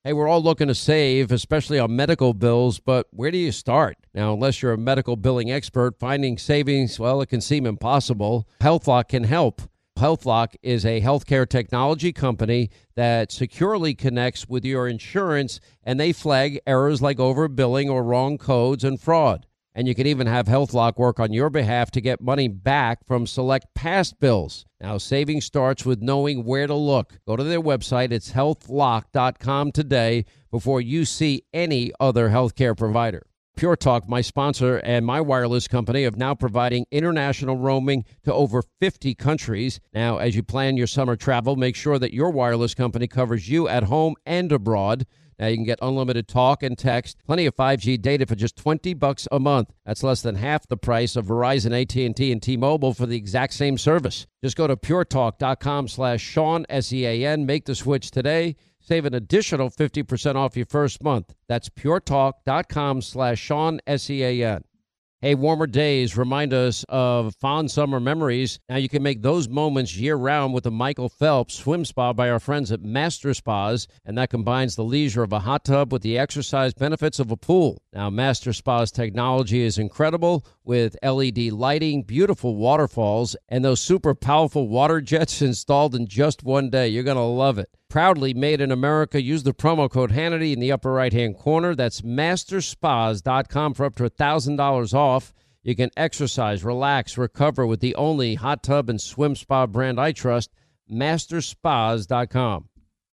Hey, we're all looking to save, especially on medical bills, but where do you start? Now, unless you're a medical billing expert, finding savings, well, it can seem impossible. HealthLock can help. HealthLock is a healthcare technology company that securely connects with your insurance, and they flag errors like overbilling or wrong codes and fraud. And you can even have HealthLock work on your behalf to get money back from select past bills. Now, saving starts with knowing where to look. Go to their website. It's healthlock.com today before you see any other healthcare provider. Pure Talk, my sponsor and my wireless company, are now providing international roaming to over 50 countries. Now, as you plan your summer travel, make sure that your wireless company covers you at home and abroad. Now, you can get unlimited talk and text, plenty of 5G data for just $20 a month. That's less than half the price of Verizon, AT&T, and T-Mobile for the exact same service. Just go to puretalk.com/Sean, S-E-A-N. Make the switch today. Save an additional 50% off your first month. That's puretalk.com/Sean, S-E-A-N. Hey, warmer days remind us of fond summer memories. Now you can make those moments year-round with the Michael Phelps Swim Spa by our friends at Master Spas, and that combines the leisure of a hot tub with the exercise benefits of a pool. Now, Master Spa's technology is incredible with LED lighting, beautiful waterfalls, and those super powerful water jets installed in just one day. You're going to love it. Proudly made in America. Use the promo code Hannity in the upper right-hand corner. That's masterspas.com for up to $1,000 off. You can exercise, relax, recover with the only hot tub and swim spa brand I trust, masterspas.com.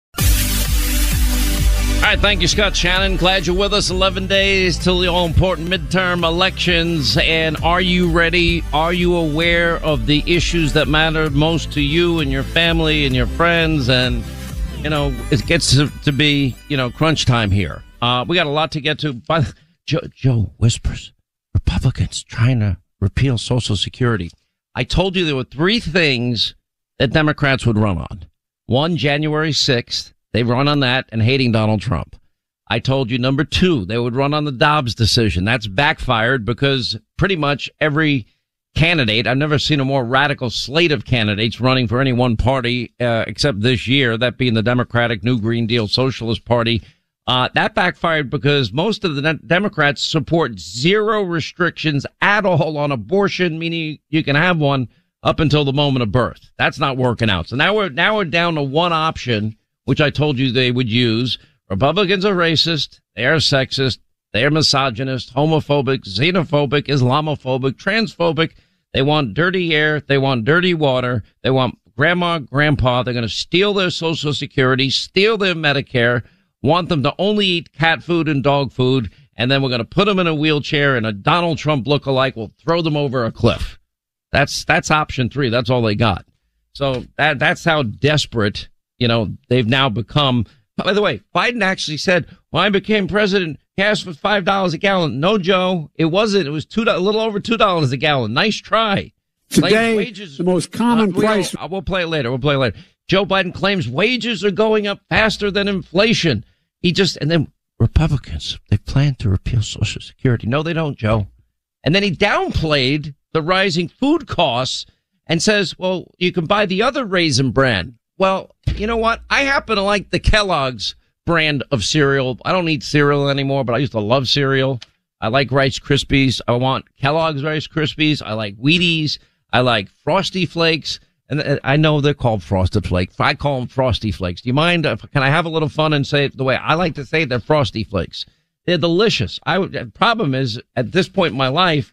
All right, thank you, Scott Shannon. Glad you're with us. 11 days till the all-important midterm elections. And are you ready? Are you aware of the issues that matter most to you and your family and your friends? And, you know, it gets to be, crunch time here. We got a lot to get to. But Joe whispers, Republicans trying to repeal Social Security. I told you there were three things that Democrats would run on. One, January 6th. They run on that and hating Donald Trump. I told you, number two, they would run on the Dobbs decision. That's backfired because pretty much every candidate, I've never seen a more radical slate of candidates running for any one party, except this year, that being the Democratic New Green Deal Socialist Party. That backfired because most of the Democrats support zero restrictions at all on abortion, meaning you can have one up until the moment of birth. That's not working out. So now we're down to one option, which I told you they would use. Republicans are racist, they are sexist, they are misogynist, homophobic, xenophobic, Islamophobic, transphobic. They want dirty air, they want dirty water, they want grandma, grandpa. They're going to steal their Social Security, steal their Medicare, want them to only eat cat food and dog food, and then we're going to put them in a wheelchair and a Donald Trump lookalike will throw them over a cliff. That's option three. That's all they got. So that's how desperate they've now become. By the way, Biden actually said, when I became president, gas was $5 a gallon. No, Joe, it wasn't. It was a little over $2 a gallon. Nice try. Today, wages, the most common price. We'll play it later. Joe Biden claims wages are going up faster than inflation. And then Republicans, they plan to repeal Social Security. No, they don't, Joe. And then he downplayed the rising food costs and says, well, you can buy the other Raisin Bran. Well, you know what? I happen to like the Kellogg's brand of cereal. I don't eat cereal anymore, but I used to love cereal. I like Rice Krispies. I want Kellogg's Rice Krispies. I like Wheaties. I like Frosty Flakes. And I know they're called Frosted Flakes. I call them Frosty Flakes. Do you mind? Can I have a little fun and say it the way I like to say it? They're Frosty Flakes. They're delicious. The problem is, at this point in my life,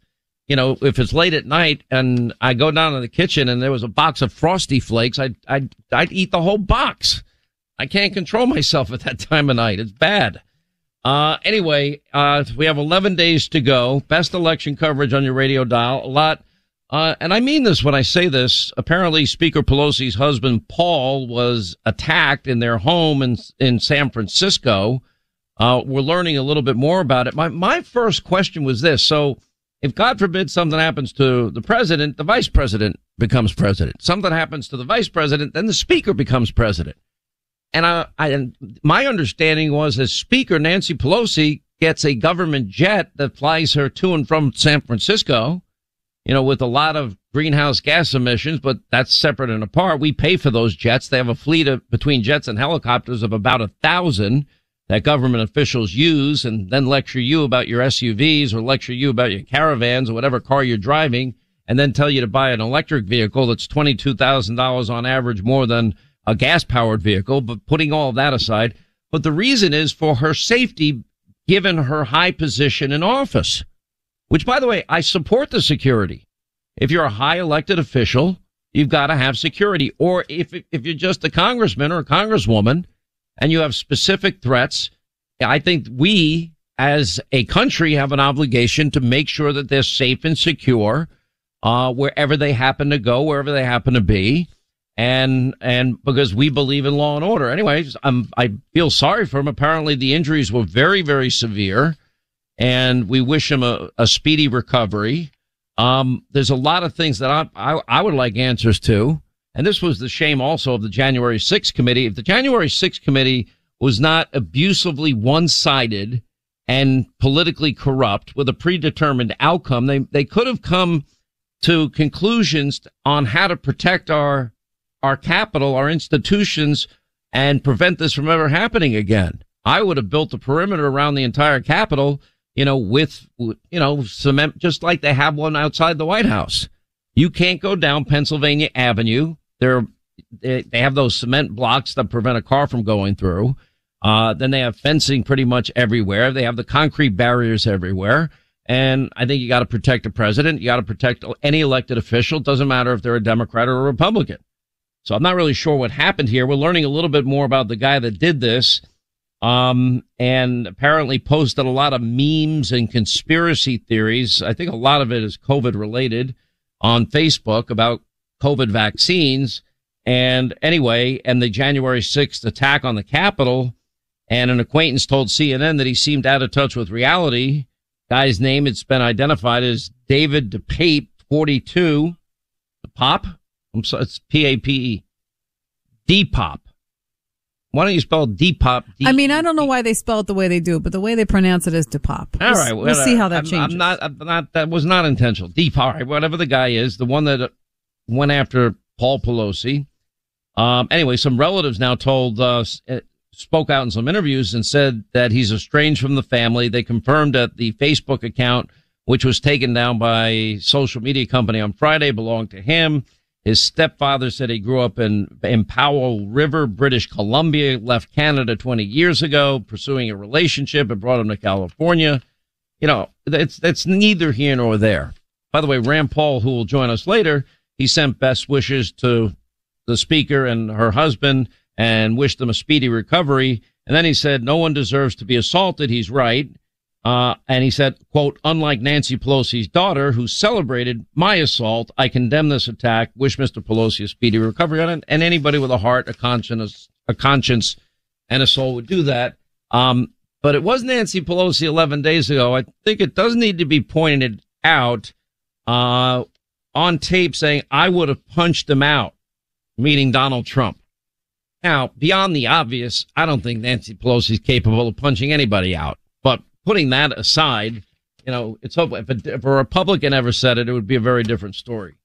if it's late at night and I go down to the kitchen and there was a box of Frosty Flakes, I'd eat the whole box. I can't control myself at that time of night. It's bad. Anyway, we have 11 days to go. Best election coverage on your radio dial. A lot. And I mean this when I say this. Apparently, Speaker Pelosi's husband, Paul, was attacked in their home in San Francisco. We're learning a little bit more about it. My first question was this. So, if God forbid something happens to the president, the vice president becomes president. Something happens to the vice president, then the speaker becomes president. And my understanding was, as Speaker, Nancy Pelosi gets a government jet that flies her to and from San Francisco, with a lot of greenhouse gas emissions, but that's separate and apart. We pay for those jets. They have a fleet of between jets and helicopters of about 1,000. that government officials use and then lecture you about your SUVs or lecture you about your caravans or whatever car you're driving, and then tell you to buy an electric vehicle that's $22,000 on average more than a gas-powered vehicle. But putting all of that aside, but the reason is for her safety, given her high position in office, which, by the way, I support the security. If you're a high elected official, you've got to have security. Or if you're just a congressman or a congresswoman and you have specific threats, I think we as a country have an obligation to make sure that they're safe and secure wherever they happen to go, wherever they happen to be. And because we believe in law and order. Anyways, I feel sorry for him. Apparently the injuries were very, very severe, and we wish him a speedy recovery. There's a lot of things that I would like answers to. And this was the shame also of the January 6th committee. If the January 6th committee was not abusively one-sided and politically corrupt with a predetermined outcome, they could have come to conclusions on how to protect our capital, our institutions, and prevent this from ever happening again. I would have built a perimeter around the entire Capitol, with cement, just like they have one outside the White House. You can't go down Pennsylvania Avenue. They have those cement blocks that prevent a car from going through. Then they have fencing pretty much everywhere. They have the concrete barriers everywhere. And I think you got to protect the president. You got to protect any elected official. It doesn't matter if they're a Democrat or a Republican. So I'm not really sure what happened here. We're learning a little bit more about the guy that did this. And apparently posted a lot of memes and conspiracy theories. I think a lot of it is COVID related on Facebook about COVID vaccines. And anyway, and the January 6th attack on the Capitol, and an acquaintance told CNN that he seemed out of touch with reality. Guy's name, it's been identified as David DePape, 42. Pop? It's P-A-P-E. D-Pop. Why don't you spell Depop? I mean, I don't know why they spell it the way they do, but the way they pronounce it is Depop. All right, we'll see how that changes. I'm not. That was not intentional. Depop. All right, whatever the guy is, the one that went after Paul Pelosi. Anyway, some relatives now spoke out in some interviews and said that he's estranged from the family. They confirmed that the Facebook account, which was taken down by a social media company on Friday, belonged to him. His stepfather said he grew up in Powell River, British Columbia, left Canada 20 years ago, pursuing a relationship and brought him to California. That's neither here nor there. By the way, Rand Paul, who will join us later, he sent best wishes to the speaker and her husband and wished them a speedy recovery. And then he said, no one deserves to be assaulted. He's right. And he said, quote, unlike Nancy Pelosi's daughter, who celebrated my assault, I condemn this attack, wish Mr. Pelosi a speedy recovery on it. And anybody with a heart, a conscience, and a soul would do that. But it was Nancy Pelosi 11 days ago. I think it does need to be pointed out, on tape saying, I would have punched him out, meaning Donald Trump. Now, beyond the obvious, I don't think Nancy Pelosi is capable of punching anybody out. But putting that aside, it's if a Republican ever said it, it would be a very different story.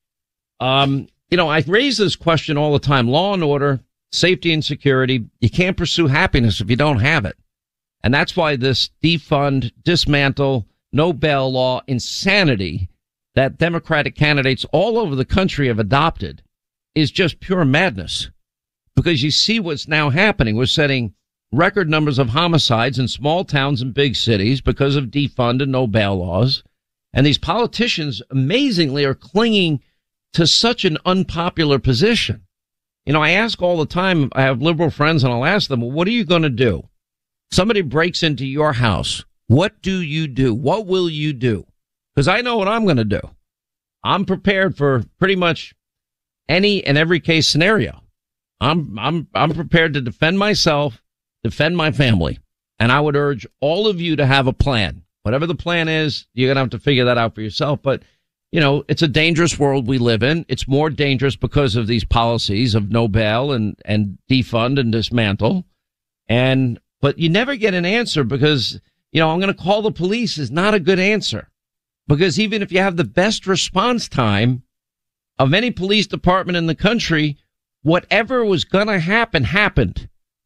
I raise this question all the time. Law and order, safety and security. You can't pursue happiness if you don't have it. And that's why this defund, dismantle, no bail law insanity that Democratic candidates all over the country have adopted is just pure madness. Because you see what's now happening. We're setting record numbers of homicides in small towns and big cities because of defund and no bail laws. And these politicians amazingly are clinging to such an unpopular position. I ask all the time, I have liberal friends, and I'll ask them, well, what are you going to do? Somebody breaks into your house. What do you do? What will you do? Because I know what I'm going to do. I'm prepared for pretty much any and every case scenario. I'm prepared to defend myself, defend my family. And I would urge all of you to have a plan. Whatever the plan is, you're going to have to figure that out for yourself. But, it's a dangerous world we live in. It's more dangerous because of these policies of no bail and defund and dismantle. But you never get an answer because, I'm going to call the police is not a good answer. Because even if you have the best response time of any police department in the country, whatever was going to happen happened.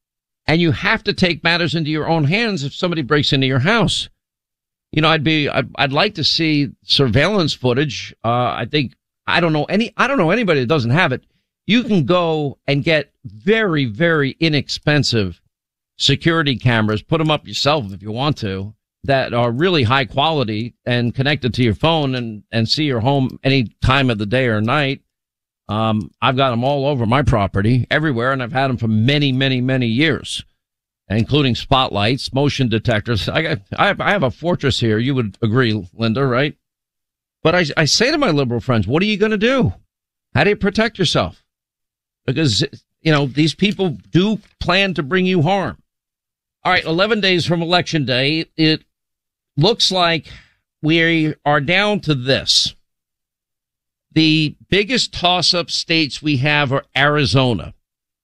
And you have to take matters into your own hands if somebody breaks into your house. You know, I'd like to see surveillance footage. I don't know anybody that doesn't have it. You can go and get very, very inexpensive security cameras, put them up yourself if you want to, that are really high quality and connected to your phone and see your home any time of the day or night. I've got them all over my property, everywhere, and I've had them for many, many, many years, including spotlights, motion detectors. I have a fortress here. You would agree, Linda, right? But I say to my liberal friends, what are you going to do? How do you protect yourself? Because, you know, these people do plan to bring you harm. All right, 11 days from Election Day, it looks like we are down to this. The biggest toss-up states we have are Arizona.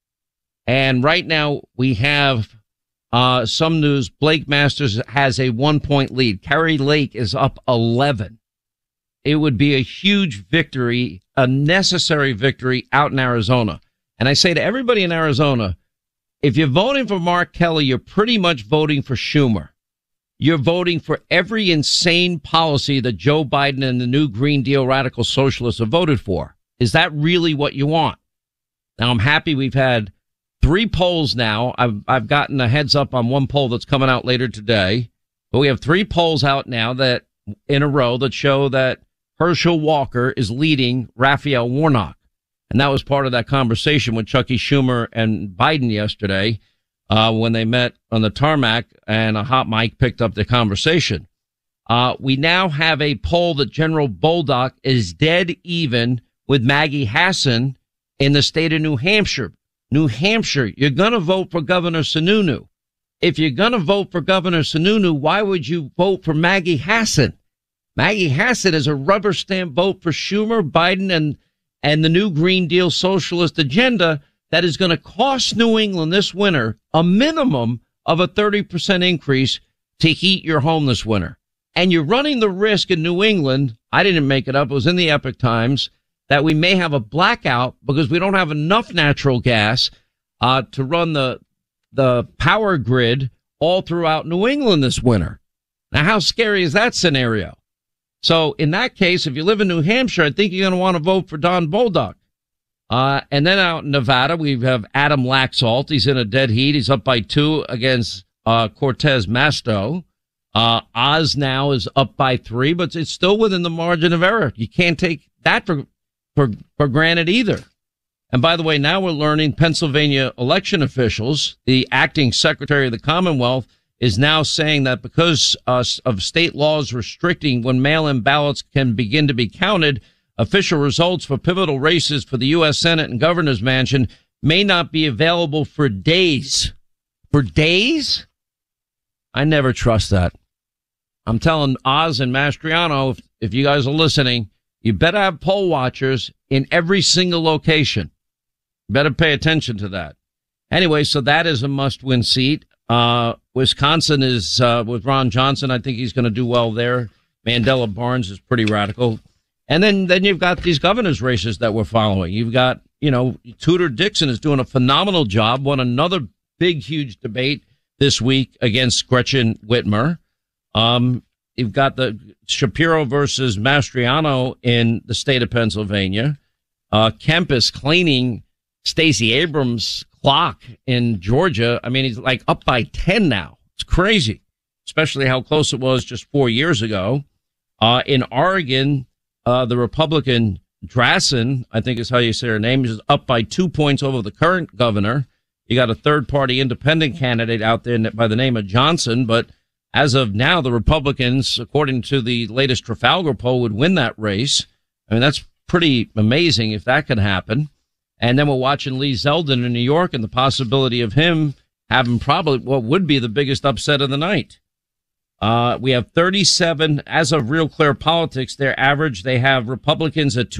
And right now we have some news. Blake Masters has a 1-point lead. Kari Lake is up 11. It would be a huge victory, a necessary victory out in Arizona. And I say to everybody in Arizona, if you're voting for Mark Kelly, you're pretty much voting for Schumer. You're voting for every insane policy that Joe Biden and the new Green Deal radical socialists have voted for. Is that really what you want? Now, I'm happy we've had 3 polls now. I've gotten a heads up on one poll that's coming out later today. But we have 3 polls out now that in a row that show that Herschel Walker is leading Raphael Warnock. And that was part of that conversation with Chucky Schumer and Biden yesterday. When they met on the tarmac and a hot mic picked up the conversation. We now have a poll that General Bolduc is dead even with Maggie Hassan in the state of New Hampshire. New Hampshire, you're going to vote for Governor Sununu. If you're going to vote for Governor Sununu, why would you vote for Maggie Hassan? Maggie Hassan is a rubber stamp vote for Schumer, Biden, and the new Green Deal socialist agenda that is going to cost New England this winter a minimum of a 30% increase to heat your home this winter. And you're running the risk in New England, I didn't make it up, it was in the Epic Times, that we may have a blackout because we don't have enough natural gas to run the power grid all throughout New England this winter. Now, how scary is that scenario? So in that case, if you live in New Hampshire, I think you're going to want to vote for Don Bolduc. And then out in Nevada, we have Adam Laxalt. He's in a dead heat. He's up by 2 against Cortez Masto. Oz now is up by 3, but it's still within the margin of error. You can't take that for granted either. And by the way, now we're learning Pennsylvania election officials, the acting secretary of the Commonwealth is now saying that because of state laws restricting when mail-in ballots can begin to be counted, official results for pivotal races for the U.S. Senate and governor's mansion may not be available for days. For days? I never trust that. I'm telling Oz and Mastriano, if you guys are listening, you better have poll watchers in every single location. You better pay attention to that. Anyway, so that is a must-win seat. Wisconsin is with Ron Johnson. I think he's going to do well there. Mandela Barnes is pretty radical. And then you've got these governor's races that we're following. You've got, Tudor Dixon is doing a phenomenal job, won another big, huge debate this week against Gretchen Whitmer. You've got the Shapiro versus Mastriano in the state of Pennsylvania. Kemp is cleaning Stacey Abrams' clock in Georgia. I mean, he's like up by 10 now. It's crazy, especially how close it was just 4 years ago. In Oregon, the Republican Drassen, I think is how you say her name, is up by 2 points over the current governor. You got a third-party independent candidate out there by the name of Johnson, but as of now, the Republicans, according to the latest Trafalgar poll, would win that race. I mean, that's pretty amazing if that could happen. And then we're watching Lee Zeldin in New York and the possibility of him having probably what would be the biggest upset of the night. We have 37 as of Real Clear Politics. Their average, they have Republicans at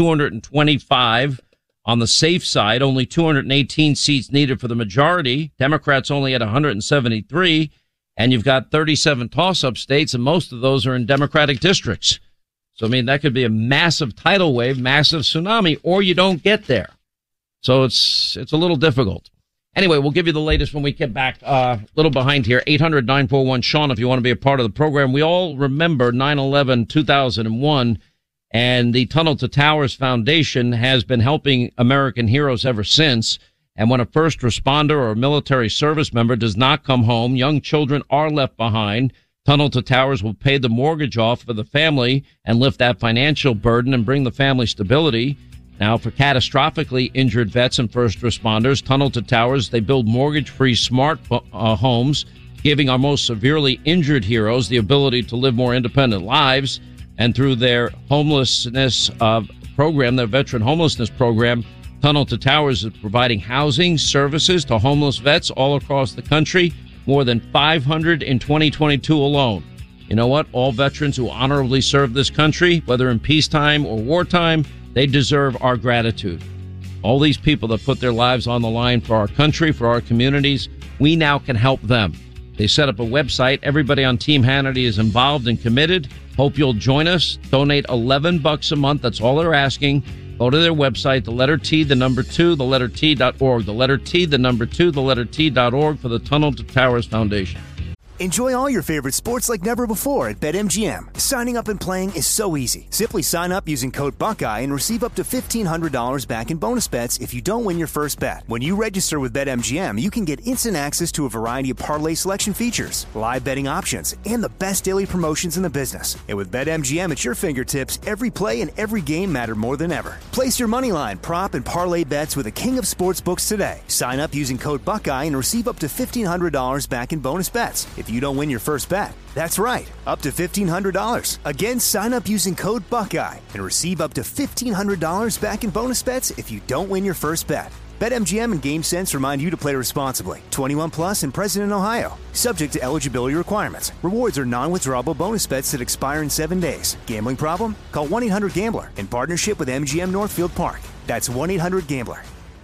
225 on the safe side, only 218 seats needed for the majority. Democrats only at 173. And you've got 37 toss-up states, and most of those are in Democratic districts. So, I mean, that could be a massive tidal wave, massive tsunami, or you don't get there. So it's a little difficult. Anyway, we'll give you the latest when we get back. A little behind here. 800-941-SEAN if you want to be a part of the program. We all remember 9/11/2001, and the Tunnel to Towers Foundation has been helping American heroes ever since. And when a first responder or a military service member does not come home, young children are left behind. Tunnel to Towers will pay the mortgage off for the family and lift that financial burden and bring the family stability. Now, for catastrophically injured vets and first responders, Tunnel to Towers, they build mortgage-free smart homes, giving our most severely injured heroes the ability to live more independent lives. And through their homelessness program, their veteran homelessness program, Tunnel to Towers is providing housing services to homeless vets all across the country, more than 500 in 2022 alone. You know what? All veterans who honorably serve this country, whether in peacetime or wartime, they deserve our gratitude. All these people that put their lives on the line for our country, for our communities, we now can help them. They set up a website. Everybody on Team Hannity is involved and committed. Hope you'll join us. Donate $11 a month. That's all they're asking. Go to their website, the letter T, the number 2, the letter T.org. The letter T, the number 2, the letter T.org for the Tunnel to Towers Foundation. Enjoy all your favorite sports like never before at BetMGM. Signing up and playing is so easy. Simply sign up using code Buckeye and receive up to $1,500 back in bonus bets if you don't win your first bet. When you register with BetMGM, you can get instant access to a variety of parlay selection features, live betting options, and the best daily promotions in the business. And with BetMGM at your fingertips, every play and every game matter more than ever. Place your moneyline, prop, and parlay bets with the king of sportsbooks today. Sign up using code Buckeye and receive up to $1,500 back in bonus bets if you don't win your first bet. That's right, up to $1,500. Again, sign up using code Buckeye and receive up to $1,500 back in bonus bets if you don't win your first bet. BetMGM and GameSense remind you to play responsibly. 21 plus and present in Ohio. Subject to eligibility requirements. Rewards are non-withdrawable bonus bets that expire in 7 days. Gambling problem? Call 1-800-GAMBLER in partnership with MGM Northfield Park. That's 1-800-GAMBLER.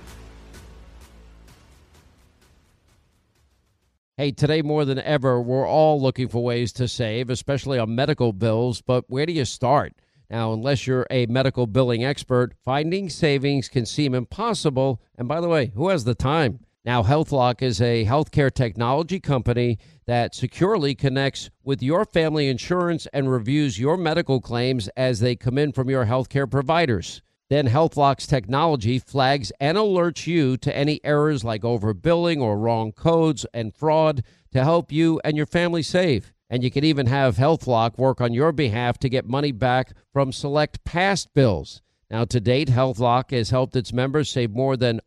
Hey, today more than ever, we're all looking for ways to save, especially on medical bills, but where do you start? Now, unless you're a medical billing expert, finding savings can seem impossible. And by the way, who has the time? Now, HealthLock is a healthcare technology company that securely connects with your family insurance and reviews your medical claims as they come in from your healthcare providers. Then HealthLock's technology flags and alerts you to any errors like overbilling or wrong codes and fraud to help you and your family save. And you can even have HealthLock work on your behalf to get money back from select past bills. Now, to date, HealthLock has helped its members save more than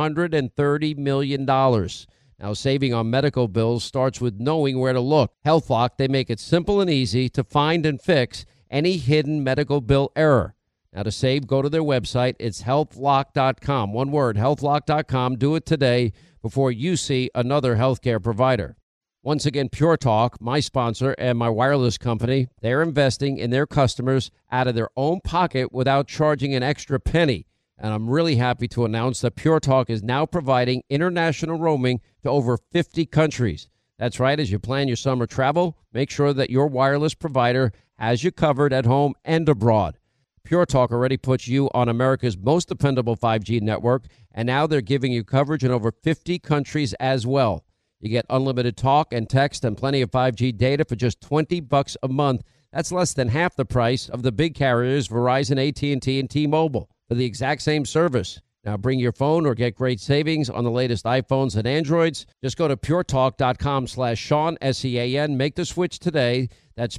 $130 million. Now, saving on medical bills starts with knowing where to look. HealthLock, they make it simple and easy to find and fix any hidden medical bill error. Now, to save, go to their website. It's healthlock.com. One word, healthlock.com. Do it today before you see another healthcare provider. Once again, Pure Talk, my sponsor and my wireless company, they're investing in their customers out of their own pocket without charging an extra penny. And I'm really happy to announce that Pure Talk is now providing international roaming to over 50 countries. That's right. As you plan your summer travel, make sure that your wireless provider has you covered at home and abroad. Pure Talk already puts you on America's most dependable 5G network, and now they're giving you coverage in over 50 countries as well. You get unlimited talk and text and plenty of 5G data for just $20 a month. That's less than half the price of the big carriers Verizon, AT&T, and T-Mobile for the exact same service. Now bring your phone or get great savings on the latest iPhones and Androids. Just go to puretalk.com/Sean, S-E-A-N. Make the switch today. That's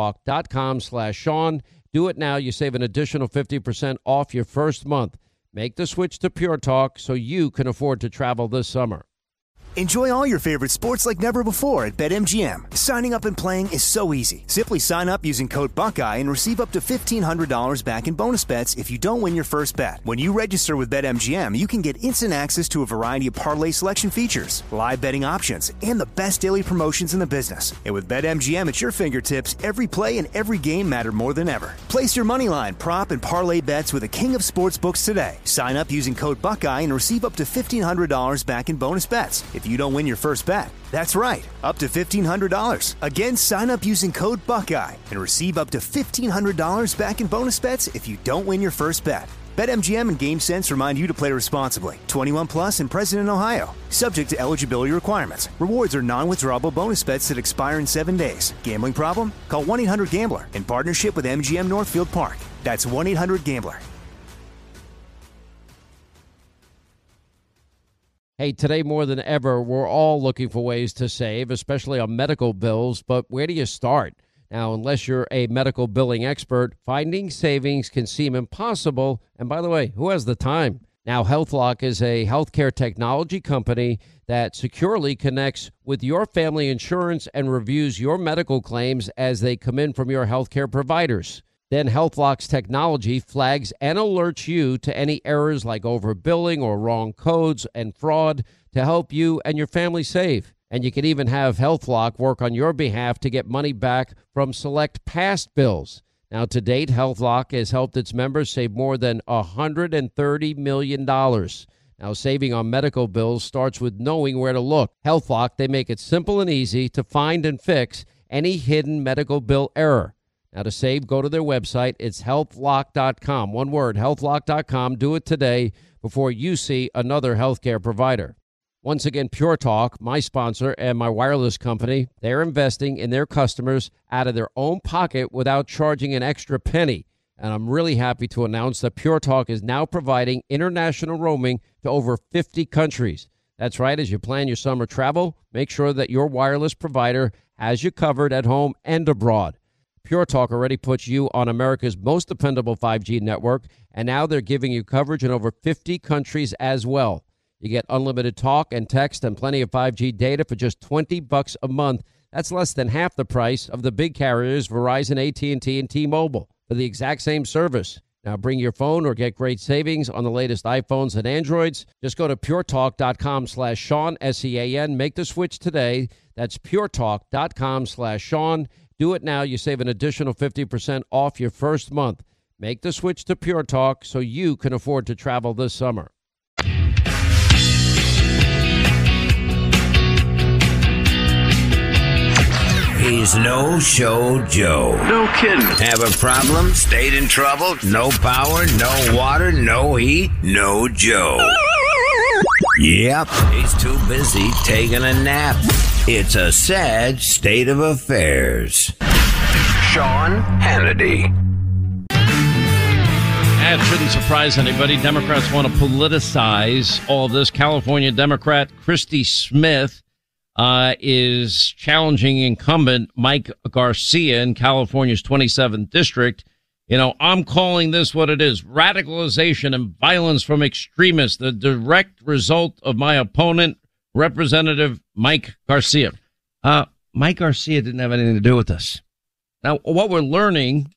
puretalk.com/Sean. Do it now. You save an additional 50% off your first month. Make the switch to Pure Talk so you can afford to travel this summer. Enjoy all your favorite sports like never before at BetMGM. Signing up and playing is so easy. Simply sign up using code Buckeye and receive up to $1,500 back in bonus bets if you don't win your first bet. When you register with BetMGM, you can get instant access to a variety of parlay selection features, live betting options, and the best daily promotions in the business. And with BetMGM at your fingertips, every play and every game matter more than ever. Place your moneyline, prop, and parlay bets with the king of sportsbooks today. Sign up using code Buckeye and receive up to $1,500 back in bonus bets if you don't win your first bet. That's right, up to $1,500. Again, sign up using code Buckeye and receive up to $1,500 back in bonus bets if you don't win your first bet. BetMGM and GameSense remind you to play responsibly. 21 plus and present in Ohio. Subject to eligibility requirements. Rewards are non-withdrawable bonus bets that expire in 7 days. Gambling problem? Call 1-800-GAMBLER in partnership with MGM Northfield Park. That's 1-800-GAMBLER. Hey, today more than ever, we're all looking for ways to save, especially on medical bills. But where do you start? Now, unless you're a medical billing expert, finding savings can seem impossible. And by the way, who has the time? Now, HealthLock is a healthcare technology company that securely connects with your family insurance and reviews your medical claims as they come in from your healthcare providers. Then HealthLock's technology flags and alerts you to any errors like overbilling or wrong codes and fraud to help you and your family save. And you can even have HealthLock work on your behalf to get money back from select past bills. Now, to date, HealthLock has helped its members save more than $130 million. Now, saving on medical bills starts with knowing where to look. HealthLock, they make it simple and easy to find and fix any hidden medical bill error. Now, to save, go to their website. It's healthlock.com. One word, healthlock.com. Do it today before you see another healthcare provider. Once again, Pure Talk, my sponsor and my wireless company, they're investing in their customers out of their own pocket without charging an extra penny. And I'm really happy to announce that Pure Talk is now providing international roaming to over 50 countries. That's right. As you plan your summer travel, make sure that your wireless provider has you covered at home and abroad. Pure Talk already puts you on America's most dependable 5G network, and now they're giving you coverage in over 50 countries as well. You get unlimited talk and text and plenty of 5G data for just $20 a month. That's less than half the price of the big carriers, Verizon, AT&T, and T-Mobile, for the exact same service. Now bring your phone or get great savings on the latest iPhones and Androids. Just go to puretalk.com/Sean, S-E-A-N. Make the switch today. That's puretalk.com/Sean. Do it now. You save an additional 50% off your first month. Make the switch to Pure Talk so you can afford to travel this summer. He's No-Show Joe. No kidding. Have a problem? Stayed in trouble? No power, no water, no heat, no Joe. Yep, he's too busy taking a nap. It's a sad state of affairs. Sean Hannity. That shouldn't surprise anybody. Democrats want to politicize all of this. California Democrat Christy Smith is challenging incumbent Mike Garcia in California's 27th district. You know, I'm calling this what it is: radicalization and violence from extremists, the direct result of my opponent, Representative Mike Garcia. Mike Garcia didn't have anything to do with this. Now, what we're learning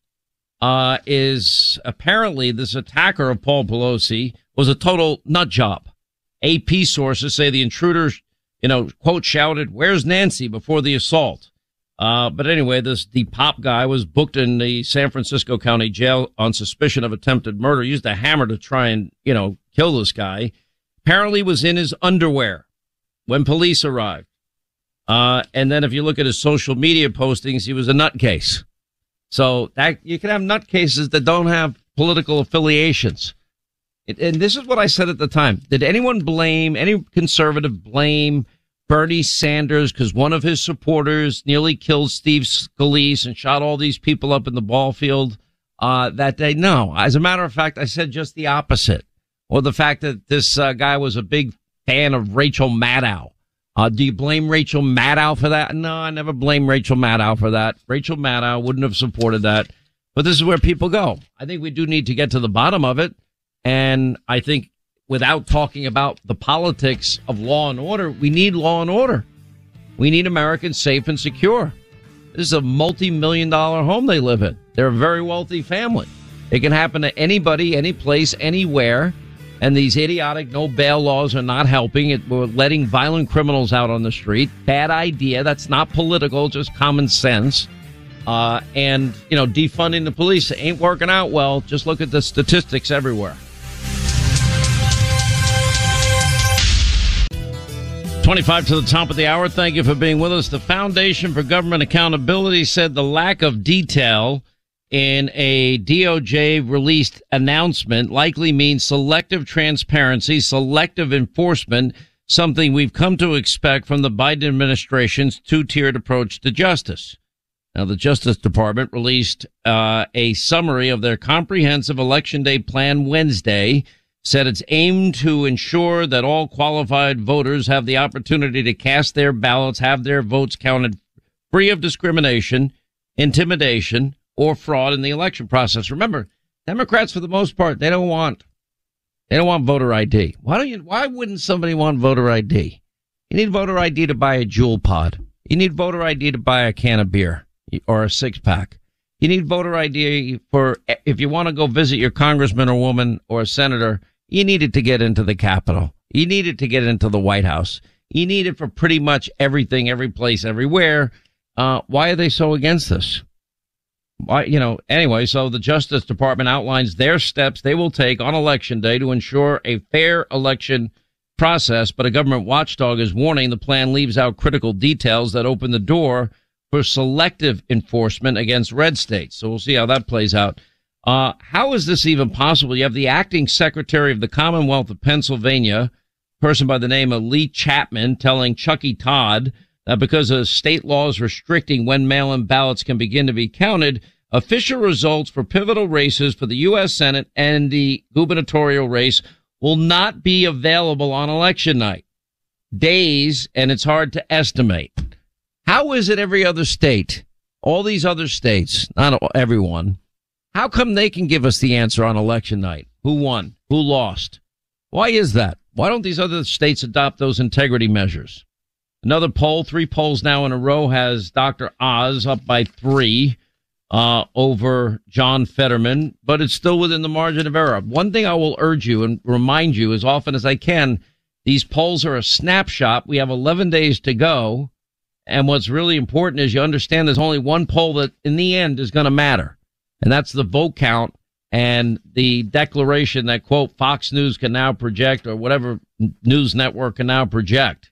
is apparently this attacker of Paul Pelosi was a total nut job. AP sources say the intruders, quote, shouted, "Where's Nancy?" before the assault. But anyway, this Depop guy was booked in the San Francisco County Jail on suspicion of attempted murder. Used a hammer to try and, kill this guy. Apparently was in his underwear when police arrived. And then if you look at his social media postings, he was a nutcase. So that you can have nutcases that don't have political affiliations. And this is what I said at the time. Did any conservative blame Bernie Sanders because one of his supporters nearly killed Steve Scalise and shot all these people up in the ball field that day? No. As a matter of fact, I said just the opposite. Or the fact that this guy was a big fan of Rachel Maddow. Do you blame Rachel Maddow for that? No, I never blame Rachel Maddow for that. Rachel Maddow wouldn't have supported that. But this is where people go. I think we do need to get to the bottom of it. And I think without talking about the politics of law and order, we need law and order. We need Americans safe and secure. This is a multi-million-dollar home they live in. They're a very wealthy family. It can happen to anybody, any place, anywhere. And these idiotic no bail laws are not helping. We're letting violent criminals out on the street. Bad idea. That's not political, just common sense. And defunding the police ain't working out well. Just look at the statistics everywhere. 25 to the top of the hour. Thank you for being with us. The Foundation for Government Accountability said the lack of detail in a DOJ released announcement likely means selective transparency, selective enforcement, something we've come to expect from the Biden administration's two-tiered approach to justice. Now, the Justice Department released a summary of their comprehensive Election Day plan Wednesday, said it's aimed to ensure that all qualified voters have the opportunity to cast their ballots, have their votes counted free of discrimination, intimidation, or fraud in the election process. Remember, Democrats, for the most part, they don't want voter ID. Why wouldn't somebody want voter ID? You need voter ID to buy a Juul pod. You need voter ID to buy a can of beer or a six-pack. You need voter ID for if you want to go visit your congressman or woman or a senator. You need it to get into the Capitol. You need it to get into the White House. You need it for pretty much everything, every place, everywhere. Why are they so against this? Why, anyway, so the Justice Department outlines their steps they will take on Election Day to ensure a fair election process, but a government watchdog is warning the plan leaves out critical details that open the door for selective enforcement against red states. So we'll see how that plays out. How is this even possible? You have the acting secretary of the Commonwealth of Pennsylvania, a person by the name of Lee Chapman, telling Chucky Todd that because of state laws restricting when mail-in ballots can begin to be counted, official results for pivotal races for the U.S. Senate and the gubernatorial race will not be available on election night. Days, and it's hard to estimate. How is it every other state, all these other states, not everyone, how come they can give us the answer on election night? Who won? Who lost? Why is that? Why don't these other states adopt those integrity measures? Another poll, 3 polls now in a row, has Dr. Oz up by 3 over John Fetterman, but it's still within the margin of error. One thing I will urge you and remind you as often as I can, these polls are a snapshot. We have 11 days to go. And what's really important is you understand there's only one poll that in the end is going to matter. And that's the vote count and the declaration that, quote, Fox News can now project or whatever news network can now project.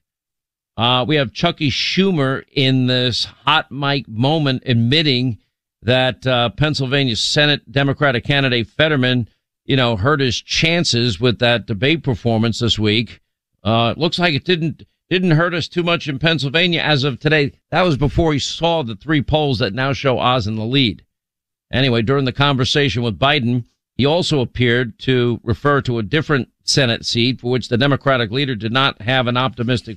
We have Chucky Schumer in this hot mic moment admitting that Pennsylvania Senate Democratic candidate Fetterman, hurt his chances with that debate performance this week. It looks like it didn't hurt us too much in Pennsylvania as of today. That was before he saw the 3 polls that now show Oz in the lead. Anyway, during the conversation with Biden, he also appeared to refer to a different Senate seat for which the Democratic leader did not have an optimistic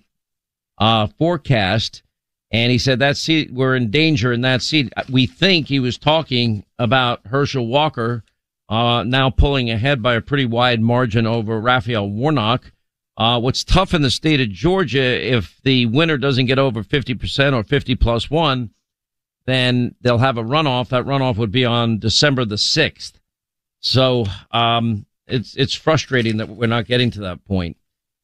forecast. And he said that seat, we're in danger in that seat. We think he was talking about Herschel Walker, now pulling ahead by a pretty wide margin over Raphael Warnock. What's tough in the state of Georgia, if the winner doesn't get over 50% or 50 plus 1, then they'll have a runoff. That runoff would be on December the 6th. So, it's frustrating that we're not getting to that point.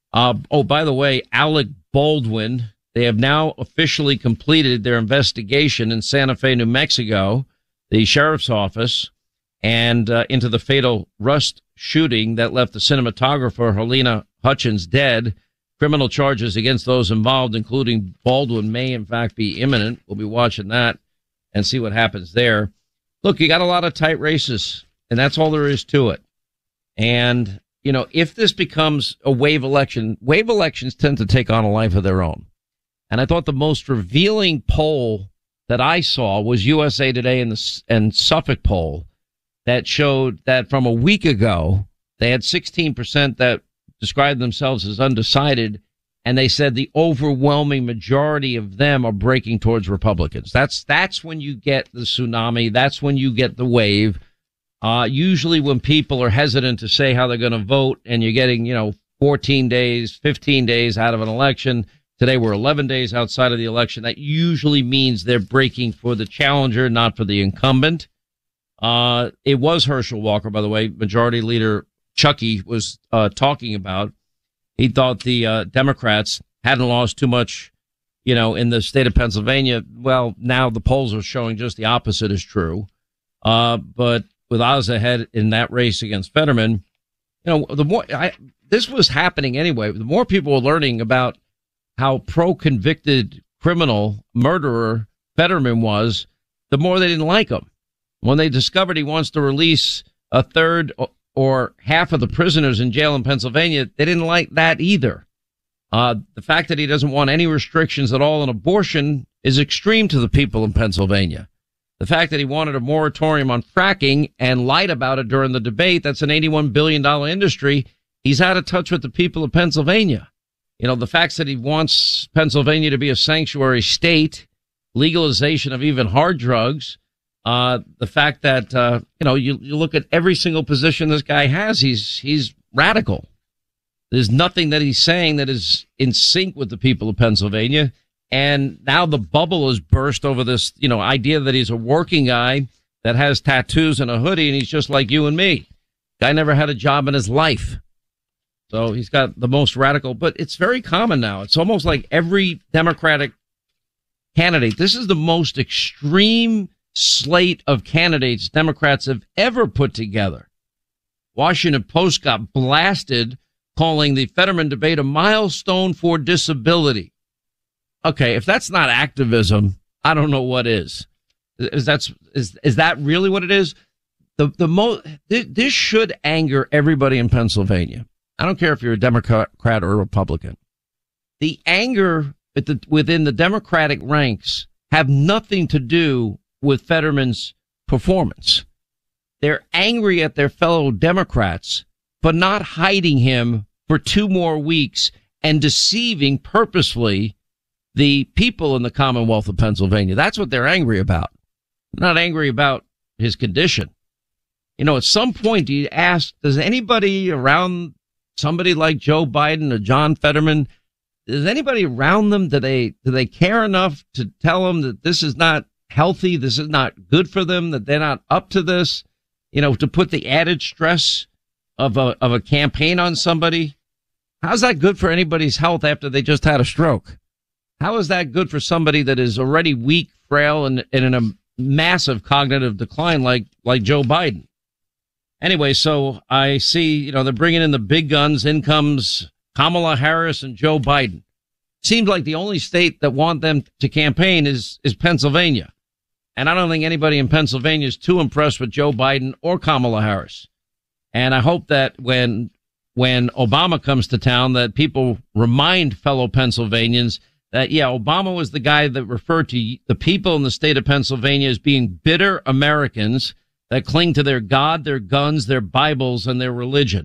By the way, Alec Baldwin, they have now officially completed their investigation in Santa Fe, New Mexico, the sheriff's office, and into the fatal Rust shooting that left the cinematographer Helena Hutchins dead. Criminal charges against those involved, including Baldwin, may in fact be imminent. We'll be watching that and see what happens there. Look, you got a lot of tight races, and that's all there is to it. And, if this becomes a wave election, wave elections tend to take on a life of their own. And I thought the most revealing poll that I saw was USA Today and Suffolk poll that showed that from a week ago, they had 16% that described themselves as undecided, and they said the overwhelming majority of them are breaking towards Republicans. That's when you get the tsunami. That's when you get the wave. Usually when people are hesitant to say how they're going to vote and you're getting, 14 days, 15 days out of an election. Today we're 11 days outside of the election. That usually means they're breaking for the challenger, not for the incumbent. It was Herschel Walker, by the way, Majority Leader Chucky was talking about. He thought the Democrats hadn't lost too much, in the state of Pennsylvania. Well, now the polls are showing just the opposite is true. But with Oz ahead in that race against Fetterman, the more this was happening anyway, the more people were learning about how pro-convicted criminal murderer Fetterman was, the more they didn't like him. When they discovered he wants to release a third or half of the prisoners in jail in Pennsylvania, they didn't like that either. The fact that he doesn't want any restrictions at all on abortion is extreme to the people in Pennsylvania. The fact that he wanted a moratorium on fracking and lied about it during the debate, that's an $81 billion industry. He's out of touch with the people of Pennsylvania. You know, the facts that he wants Pennsylvania to be a sanctuary state, legalization of even hard drugs, the fact that, you look at every single position this guy has, he's radical. There's nothing that he's saying that is in sync with the people of Pennsylvania. And now the bubble has burst over this, idea that he's a working guy that has tattoos and a hoodie and he's just like you and me. Guy never had a job in his life. So he's got the most radical, but it's very common now. It's almost like every Democratic candidate. This is the most extreme slate of candidates Democrats have ever put together. Washington Post got blasted calling the Fetterman debate a milestone for disability. Okay, if that's not activism, I don't know what is. Is that really what it is? This should anger everybody in Pennsylvania. I don't care if you're a Democrat or a Republican. The anger within the Democratic ranks have nothing to do with Fetterman's performance. They're angry at their fellow Democrats for not hiding him for 2 more weeks and deceiving purposefully the people in the Commonwealth of Pennsylvania. That's what they're angry about. They're not angry about his condition. At some point, do you ask, does anybody around somebody like Joe Biden or John Fetterman, does anybody around them, do they care enough to tell them that this is not healthy, this is not good for them, that they're not up to this, to put the added stress of a campaign on somebody? How's that good for anybody's health after they just had a stroke? How is that good for somebody that is already weak, frail, and in a massive cognitive decline like Joe Biden? Anyway, so I see, they're bringing in the big guns. In comes Kamala Harris and Joe Biden. Seems like the only state that want them to campaign is Pennsylvania. And I don't think anybody in Pennsylvania is too impressed with Joe Biden or Kamala Harris. And I hope that when Obama comes to town, that people remind fellow Pennsylvanians that, Obama was the guy that referred to the people in the state of Pennsylvania as being bitter Americans that cling to their God, their guns, their Bibles, and their religion.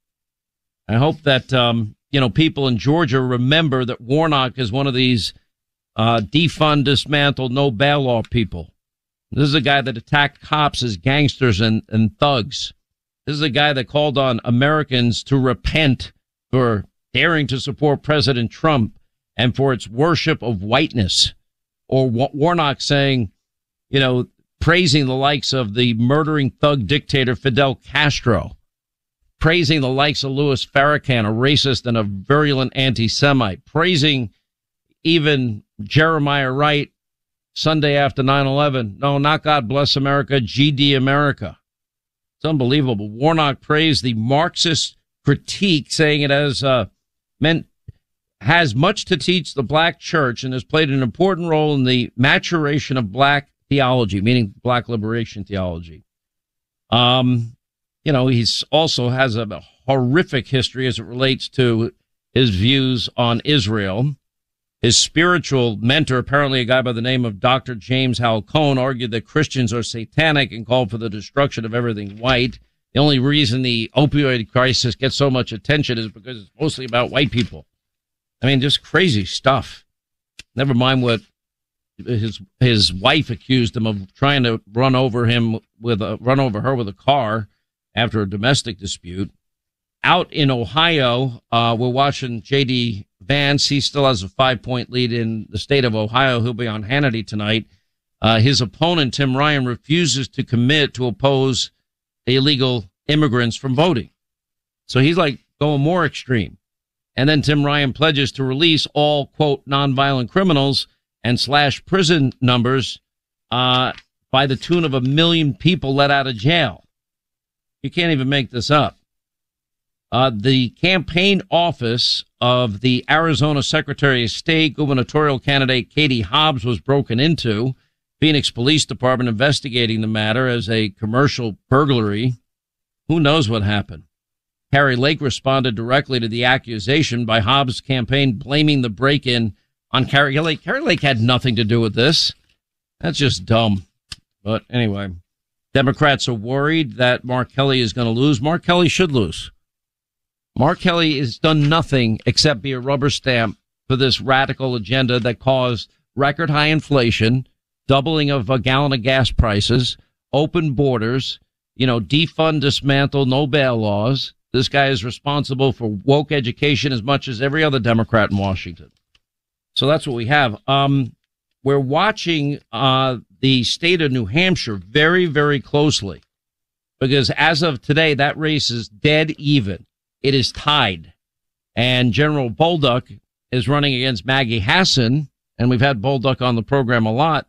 I hope that, people in Georgia remember that Warnock is one of these defund, dismantle, no bail law people. This is a guy that attacked cops as gangsters and thugs. This is a guy that called on Americans to repent for daring to support President Trump and for its worship of whiteness. Or Warnock saying, praising the likes of the murdering thug dictator Fidel Castro, praising the likes of Louis Farrakhan, a racist and a virulent anti-Semite, praising even Jeremiah Wright Sunday after 9/11. No, not God Bless America, GD America. It's unbelievable. Warnock praised the Marxist critique, saying it has much to teach the black church and has played an important role in the maturation of black theology, meaning black liberation theology. He's also has a horrific history as it relates to his views on Israel. His spiritual mentor, apparently a guy by the name of Dr. James Hal Cohn, argued that Christians are satanic and called for the destruction of everything white. The only reason the opioid crisis gets so much attention is because it's mostly about white people. I mean, just crazy stuff. Never mind what his wife accused him of trying to run over her with a car after a domestic dispute. Out in Ohio, we're watching J.D. Vance. He still has a 5-point lead in the state of Ohio. He'll be on Hannity tonight. His opponent, Tim Ryan, refuses to commit to oppose illegal immigrants from voting. So he's like going more extreme. And then Tim Ryan pledges to release all, quote, nonviolent criminals and slash prison numbers by the tune of 1 million people let out of jail. You can't even make this up. The campaign office of the Arizona Secretary of State gubernatorial candidate Katie Hobbs was broken into. Phoenix Police Department investigating the matter as a commercial burglary. Who knows what happened? Kari Lake responded directly to the accusation by Hobbs' campaign blaming the break-in on Kari Lake. Kari Lake had nothing to do with this. That's just dumb. But anyway, Democrats are worried that Mark Kelly is going to lose. Mark Kelly should lose. Mark Kelly has done nothing except be a rubber stamp for this radical agenda that caused record high inflation, doubling of a gallon of gas prices, open borders, defund, dismantle, no bail laws. This guy is responsible for woke education as much as every other Democrat in Washington. So that's what we have. We're watching the state of New Hampshire very, very closely because as of today, that race is dead even. It is tied. And General Bolduc is running against Maggie Hassan, and we've had Bolduc on the program a lot.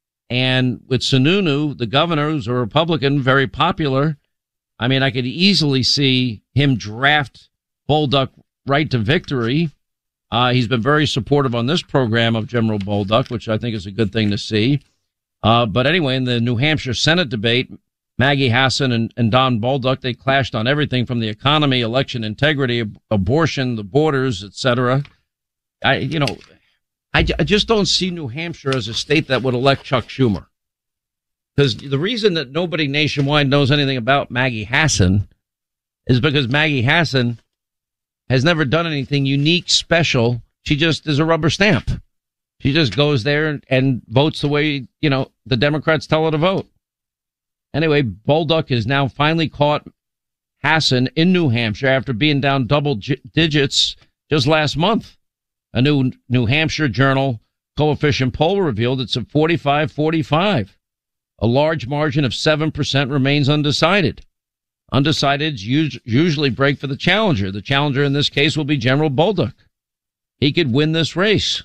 And with Sununu, the governor, who's a Republican, very popular, I mean, I could easily see him draft Bolduc right to victory. He's been very supportive on this program of General Bolduc, which I think is a good thing to see. But anyway, in the New Hampshire Senate debate, Maggie Hassan and Don Bolduc, they clashed on everything from the economy, election integrity, abortion, the borders, etc. I just don't see New Hampshire as a state that would elect Chuck Schumer. Because the reason that nobody nationwide knows anything about Maggie Hassan is because Maggie Hassan has never done anything unique, special. She just is a rubber stamp. She just goes there and votes the way, the Democrats tell her to vote. Anyway, Bolduc has now finally caught Hassan in New Hampshire after being down double digits just last month. A new New Hampshire Journal coefficient poll revealed it's at 45-45. A large margin of 7% remains undecided. Undecideds usually break for the challenger. The challenger in this case will be General Bolduc. He could win this race.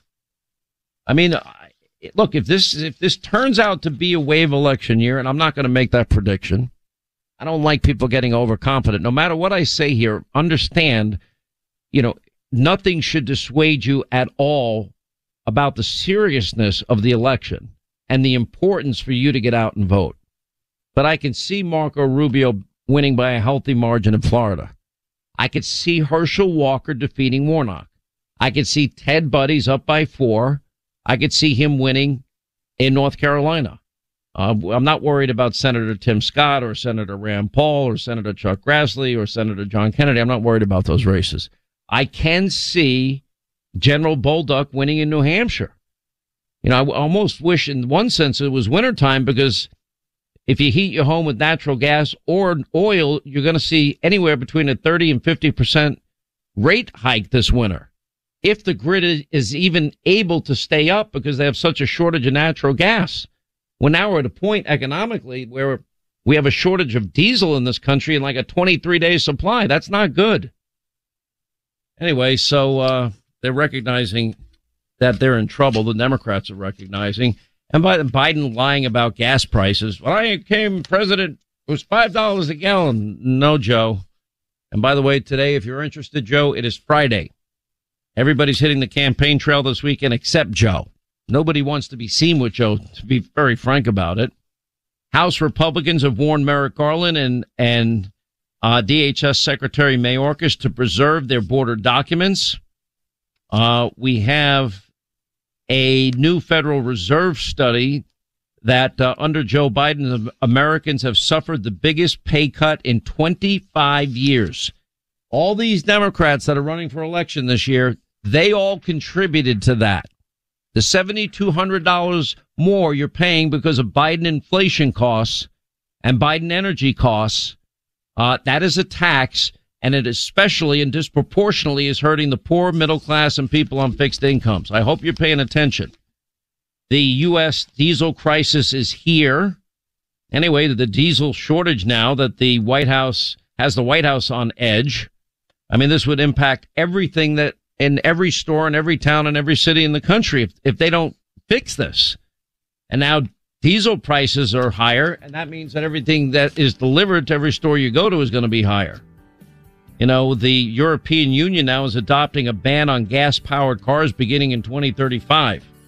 I mean, look, if this turns out to be a wave election year, and I'm not going to make that prediction, I don't like people getting overconfident. No matter what I say here, understand, nothing should dissuade you at all about the seriousness of the election and the importance for you to get out and vote. But I can see Marco Rubio winning by a healthy margin in Florida. I could see Herschel Walker defeating Warnock. I could see Ted Buddy's up by 4. I could see him winning in North Carolina. I'm not worried about Senator Tim Scott or Senator Rand Paul or Senator Chuck Grassley or Senator John Kennedy. I'm not worried about those races. I can see General Bolduc winning in New Hampshire. I almost wish in one sense it was wintertime because if you heat your home with natural gas or oil, you're going to see anywhere between a 30 and 50% rate hike this winter. If the grid is even able to stay up because they have such a shortage of natural gas. Well, now we're at a point economically where we have a shortage of diesel in this country and like a 23-day supply. That's not good. Anyway, so they're recognizing that they're in trouble. The Democrats are recognizing. And by Biden lying about gas prices. When I became president, it was $5 a gallon. No, Joe. And by the way, today, if you're interested, Joe, it is Friday. Everybody's hitting the campaign trail this weekend except Joe. Nobody wants to be seen with Joe, to be very frank about it. House Republicans have warned Merrick Garland and DHS Secretary Mayorkas to preserve their border documents. We have a new Federal Reserve study that under Joe Biden, Americans have suffered the biggest pay cut in 25 years. All these Democrats that are running for election this year, they all contributed to that. The $7,200 more you're paying because of Biden inflation costs and Biden energy costs, that is a tax, and it especially and disproportionately is hurting the poor, middle class, and people on fixed incomes. I hope you're paying attention. The U.S. diesel crisis is here. Anyway, the diesel shortage now that the White House has the White House on edge. I mean, this would impact everything that in every store in every town in every city in the country if they don't fix this. And now diesel prices are higher, and that means that everything that is delivered to every store you go to is going to be higher. The European Union now is adopting a ban on gas-powered cars beginning in 2035.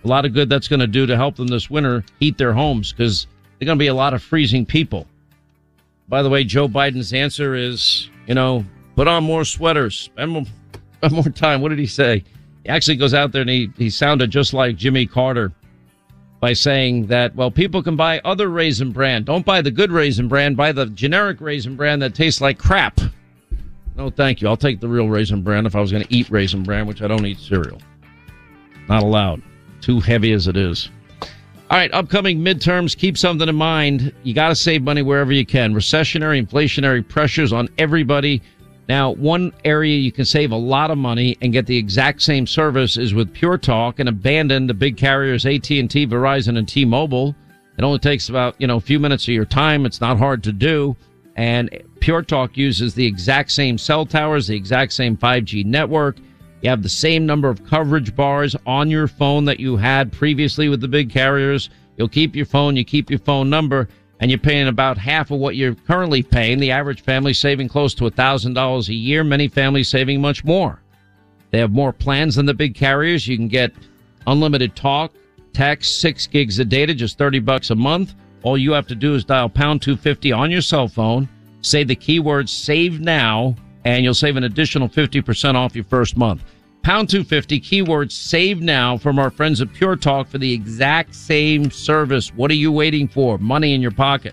A lot of good that's going to do to help them this winter heat their homes, because there are going to be a lot of freezing people. By the way, Joe Biden's answer is, put on more sweaters, spend more time. What did he say? He actually goes out there and he sounded just like Jimmy Carter by saying that, well, people can buy other Raisin Bran. Don't buy the good Raisin Bran. Buy the generic Raisin Bran that tastes like crap. No, thank you. I'll take the real Raisin Bran if I was going to eat Raisin Bran, which I don't eat cereal. Not allowed. Too heavy as it is. All right, upcoming midterms, keep something in mind. You got to save money wherever you can. Recessionary, inflationary pressures on everybody. Now, one area you can save a lot of money and get the exact same service is with Pure Talk, and abandon the big carriers AT&T, Verizon, and T-Mobile. It only takes about, a few minutes of your time. It's not hard to do. And Pure Talk uses the exact same cell towers, the exact same 5G network. You have the same number of coverage bars on your phone that you had previously with the big carriers. You'll keep your phone, you keep your phone number, and you're paying about half of what you're currently paying. The average family saving close to $1,000 a year. Many families saving much more. They have more plans than the big carriers. You can get unlimited talk, text, 6 gigs of data, just $30 a month. All you have to do is dial pound 250 on your cell phone, say the keyword save now, and you'll save an additional 50% off your first month. Pound 250, keyword save now from our friends at Pure Talk for the exact same service. What are you waiting for? Money in your pocket.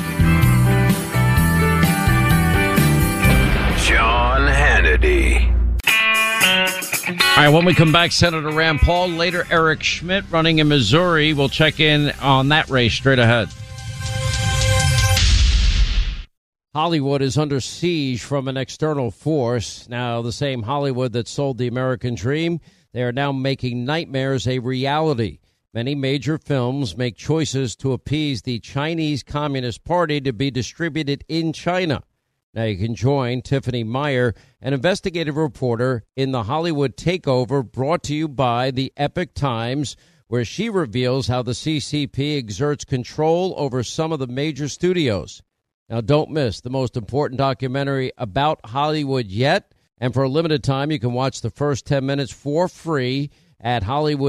Sean Hannity. All right, when we come back, Senator Rand Paul. Later, Eric Schmidt running in Missouri. We'll check in on that race straight ahead. Hollywood is under siege from an external force. Now, the same Hollywood that sold the American dream, they are now making nightmares a reality. Many major films make choices to appease the Chinese Communist Party to be distributed in China. Now you can join Tiffany Meyer, an investigative reporter in the Hollywood Takeover, brought to you by the Epoch Times, where she reveals how the CCP exerts control over some of the major studios. Now, don't miss the most important documentary about Hollywood yet. And for a limited time, you can watch the first 10 minutes for free at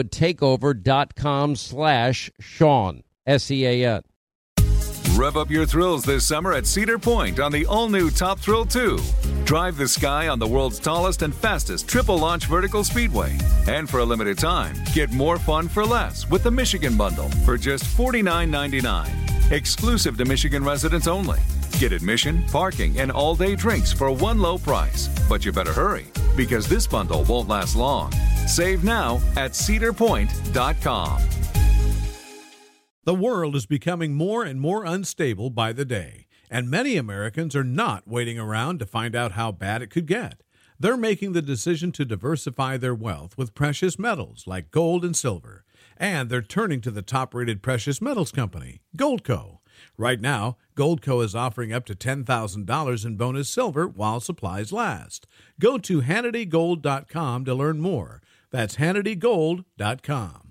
HollywoodTakeover.com/Sean, SEAN. Rev up your thrills this summer at Cedar Point on the all-new Top Thrill 2. Drive the sky on the world's tallest and fastest triple-launch vertical speedway. And for a limited time, get more fun for less with the Michigan Bundle for just $49.99. Exclusive to Michigan residents only. Get admission, parking, and all-day drinks for one low price. But you better hurry, because this bundle won't last long. Save now at cedarpoint.com. The world is becoming more and more unstable by the day, and many Americans are not waiting around to find out how bad it could get. They're making the decision to diversify their wealth with precious metals like gold and silver. And they're turning to the top-rated precious metals company, Goldco. Right now, Goldco is offering up to $10,000 in bonus silver while supplies last. Go to HannityGold.com to learn more. That's HannityGold.com.